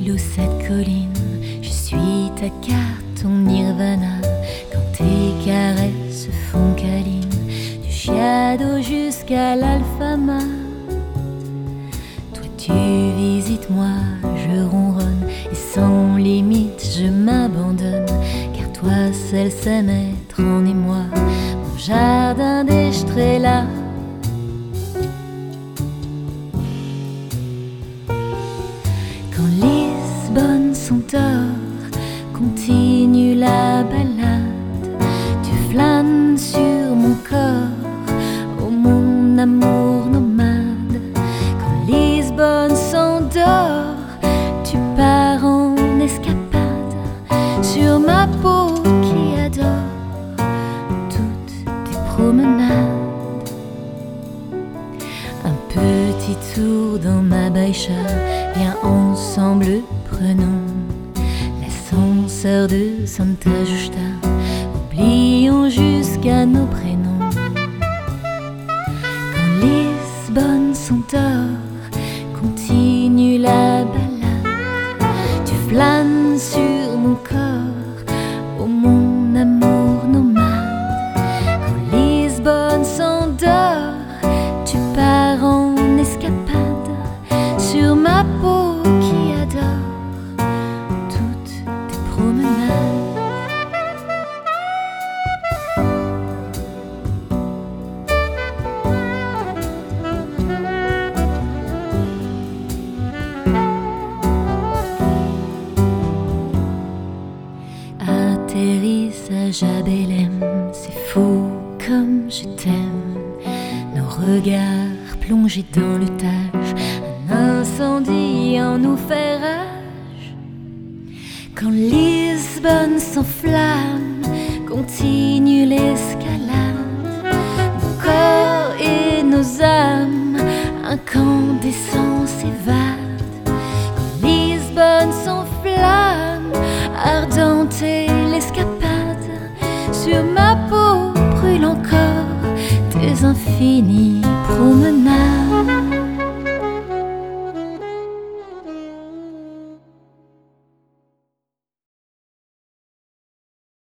île ou cette colline, je suis ta carte, ton nirvana. Quand tes caresses se font câlines, du Chiado jusqu'à l'Alfama. Toi tu visites, moi je ronronne, et sans limite je m'abandonne. Car toi seul sais mettre en émoi mon jardin d'Estrella. Quand Lisbonne s'endort, continue la balade. Tu flânes sur mon corps, oh mon amour nomade. Quand Lisbonne s'endort, tu pars en escapade sur ma peau qui adore toutes tes promenades. Un petit tour dans ma baïcha, viens ensemble prenons l'ascenseur de Santa Justa. Oublions jusqu'à nos prénoms. Quand Lisbonne s'endort, continue la balade. Tu flânes sur mon corps, oh mon amour nomade. Quand Lisbonne s'endort, tu pars en escapade sur ma peau qui adore toutes tes promenades. Atterrissage à Belém, c'est fou comme je t'aime. Nos regards plongés dans le Tage, un incendie en nous fait rage. Quand Lisbonne s'enflamme, continue l'escalade. Nos corps et nos âmes incandescents s'évadent. Quand Lisbonne s'enflamme, ardente est l'escapade. Sur ma peau brûle encore tes infinies promenades.